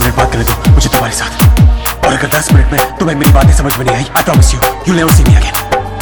Minute बात करने दो मुझे तुम्हारे साथ, और अगर 10 मिनट में तुम्हें मेरी बातें समझ में नहीं आई, I promise you never see me again.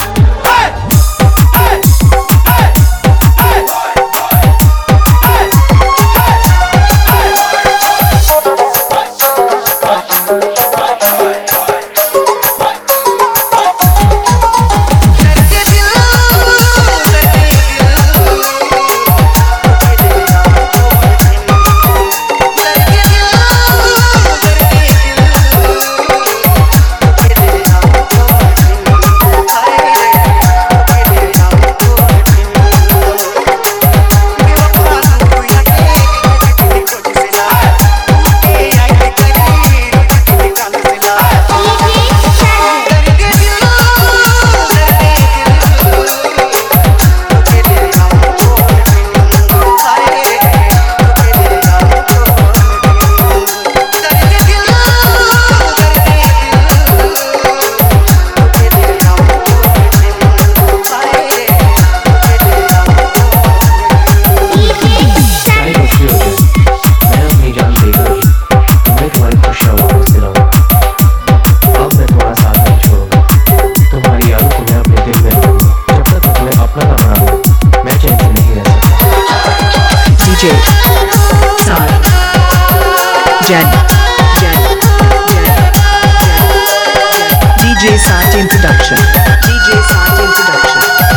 DJ Sart introduction. DJ Sart introduction.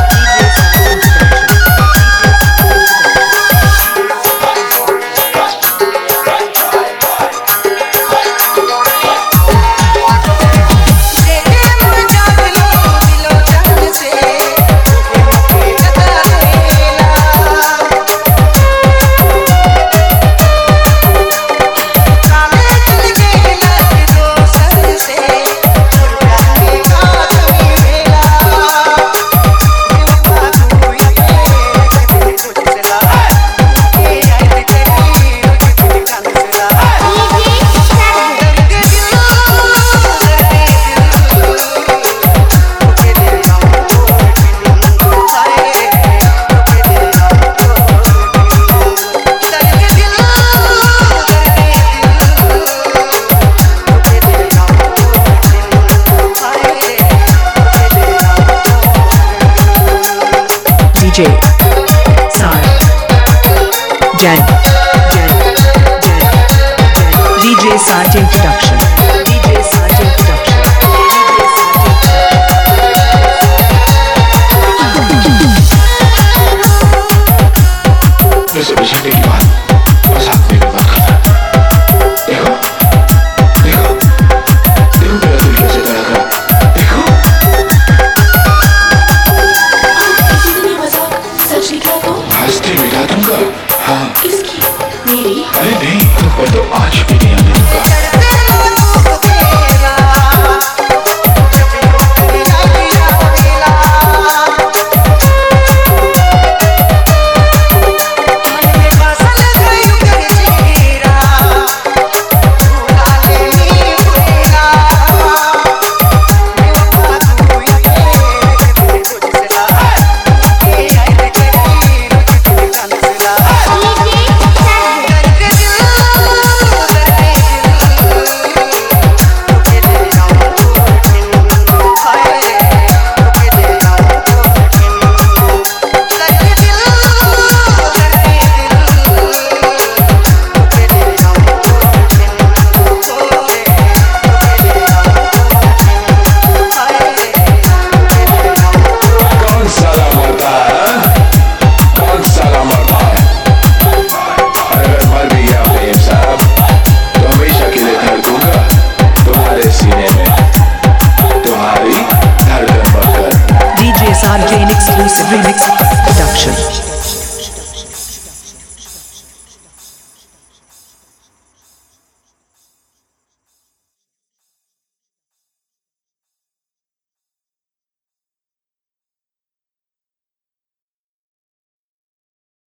DJ Sart DJ Sart introduction. DJ Sart introduction. वैसे बेचने की बात बस आपने भी बात करना। देखो देखो देखो मेरा दिल कैसे धड़क रहा, देखो। सच निकला तो हंसते मिटा दूंगा। हाँ किसकी? मेरी? अरे नहीं, तुम पर तो आज भी नहीं आने दूंगा। Sart Jane exclusive.